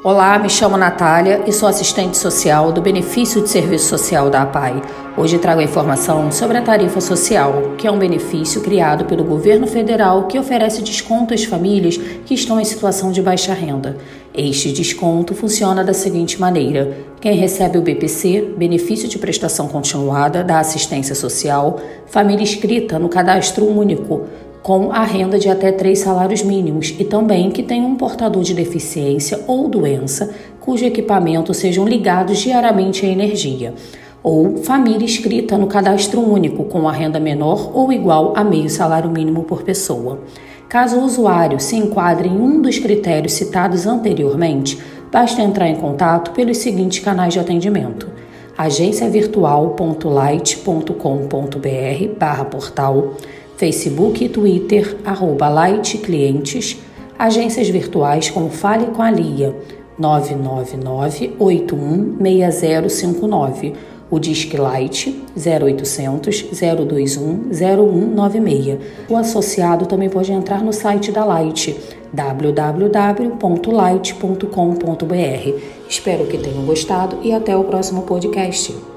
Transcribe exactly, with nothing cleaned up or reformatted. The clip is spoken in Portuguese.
Olá, me chamo Natália e sou assistente social do Benefício de Serviço Social da APAE. Hoje trago a informação sobre a tarifa social, que é um benefício criado pelo governo federal que oferece desconto às famílias que estão em situação de baixa renda. Este desconto funciona da seguinte maneira: quem recebe o B P C, Benefício de Prestação Continuada da Assistência Social, família inscrita no Cadastro Único, com a renda de até três salários mínimos e também que tem um portador de deficiência ou doença cujo equipamento sejam ligados diariamente à energia, ou família inscrita no Cadastro Único com a renda menor ou igual a meio salário mínimo por pessoa. Caso o usuário se enquadre em um dos critérios citados anteriormente, basta entrar em contato pelos seguintes canais de atendimento: agência virtual ponto light ponto com ponto br barra portal, Facebook e Twitter, arroba Light Clientes, agências virtuais como Fale com a Lia, nove nove nove, oito um seis zero cinco nove, o Disque Light, zero oitocentos, zero dois um, zero um nove seis. O associado também pode entrar no site da Light, w w w ponto light ponto com ponto br. Espero que tenham gostado e até o próximo podcast.